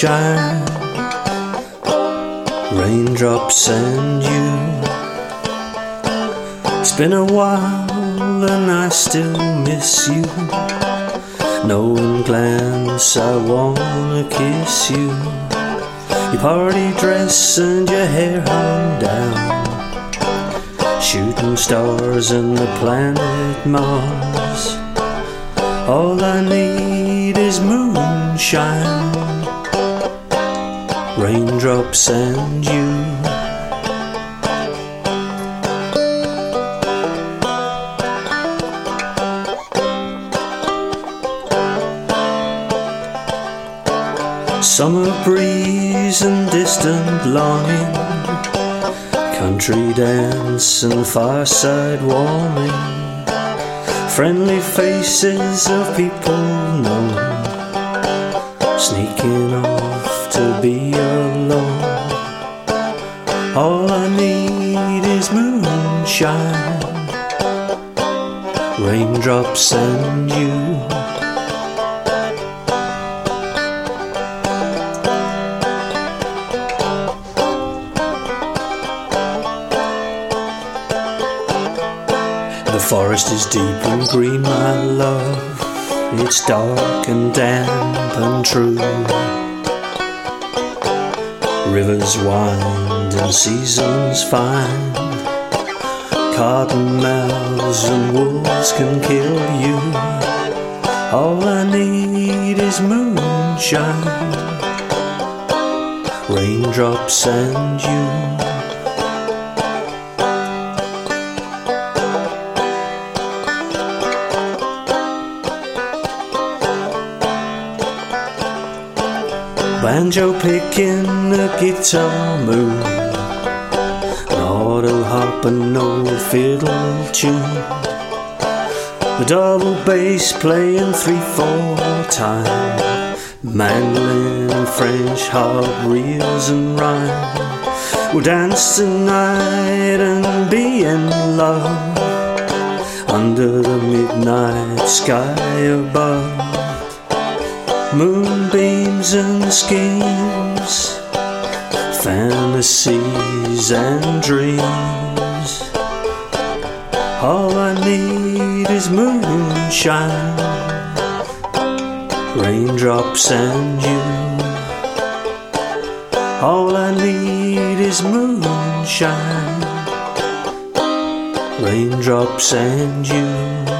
moonshine, raindrops and you. It's been a while and I still miss you. Knowing glance, I wanna kiss you. Your party dress and your hair hung down, shooting stars and the planet Mars. All I need is moonshine, raindrops and you. Summer breeze and distant longing, country dance and fireside warming, friendly faces of people known, sneaking off to be alone. All I need is moonshine, raindrops and you. The forest is deep and green, my love. It's dark and damp and true. Rivers wind and seasons fine. Cotton mouths and wolves can kill you. All I need is moonshine, raindrops and you. Banjo picking, a guitar move, an auto hop and old fiddle tune, the double bass playing 3/4 time, mandolin and French harp, reels and rhyme. We'll dance tonight and be in love under the midnight sky above. Moonbeams and schemes, fantasies and dreams. All I need is moonshine, raindrops and you. All I need is moonshine, raindrops and you.